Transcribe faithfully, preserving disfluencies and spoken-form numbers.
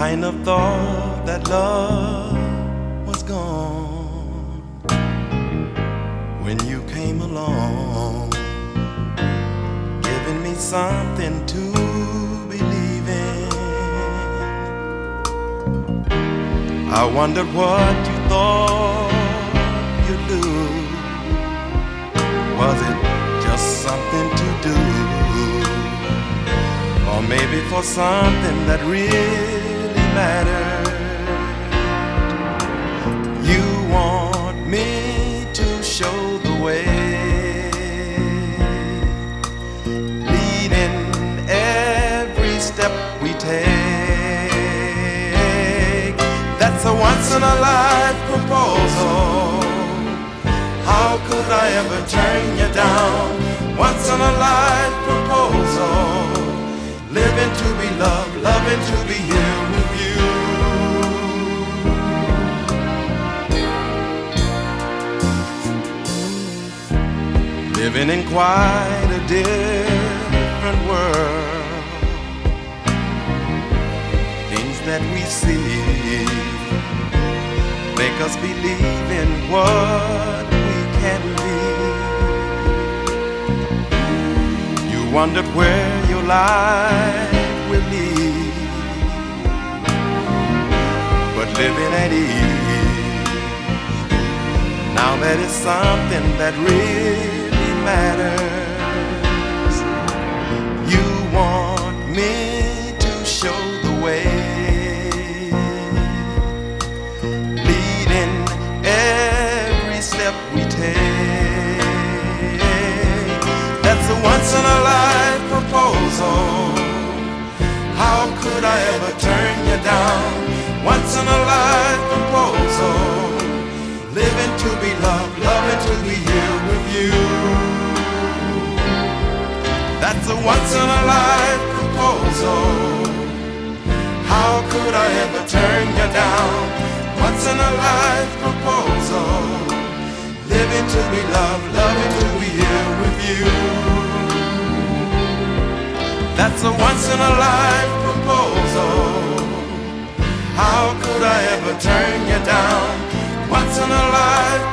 kind of thought that love was gone when you came along, giving me something to believe in. I wondered what you thought you'd do. Was it just something to do, or maybe for something that really mattered? You want me to show the way, leading every step we take. That's a once-in-a-life proposal. How could I ever turn you down? Once-in-a-life proposal. Living to be loved, loving to be here with you. Living in quite a different world. Things that we see make us believe in what we can be. You wondered where your life will lead, but living at ease, now that is something that really matters. You want me to show the way, leading every step we take. That's a once-in-a-life proposal. How could I ever turn you down? Once-in-a-life proposal. Living to be loved, loving to be here with you. That's a once-in-a-life proposal. How could I ever turn you down? Once-in-a-life proposal. Living to be loved, loving to be here with you. That's a once-in-a-life proposal. How could I ever turn you down? Once-in-a-life